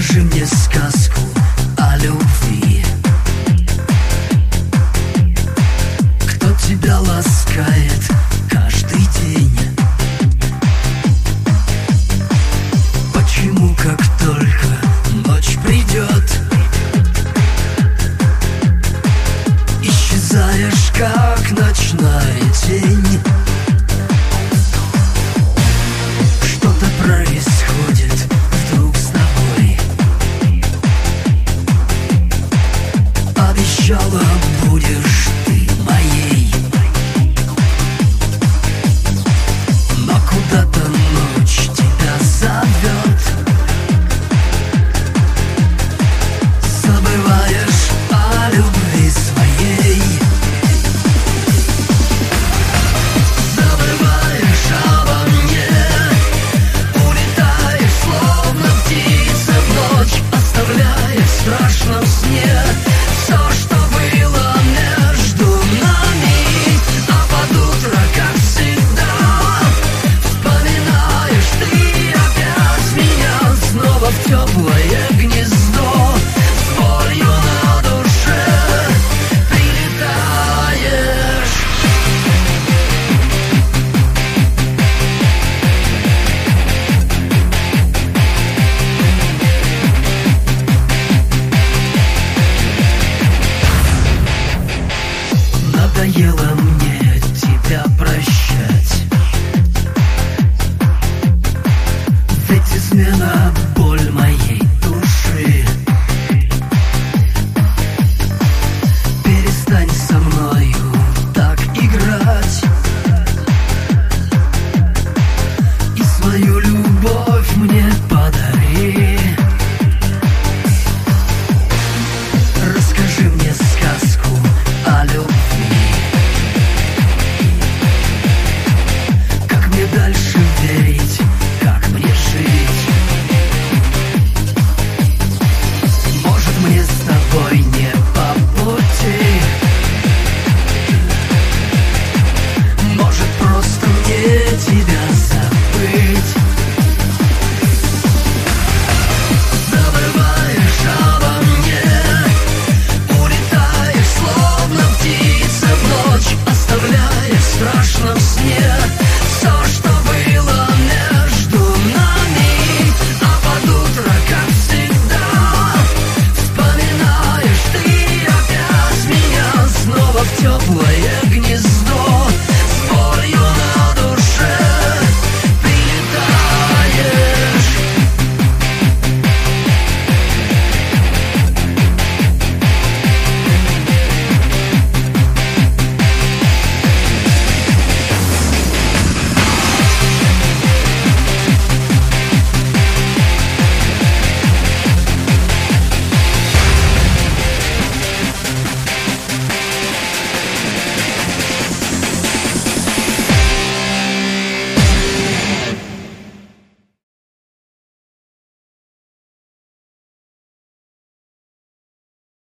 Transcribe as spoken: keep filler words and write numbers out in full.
Расскажи мне сказку о любви. Кто тебя ласкает каждый день? Почему, как только ночь придет, исчезаешь, как ночная тень? Что-то происходит вдруг с тобой. Обещала, будешь ты моей, но куда-то ночь тебя зовет. Забываешь о любви своей. Забываешь обо мне, улетаешь, словно птица в ночь, оставляя в страшном сне все, что было между нами. А под утро, как всегда, вспоминаешь ты опять меня снова в теплое гнездо.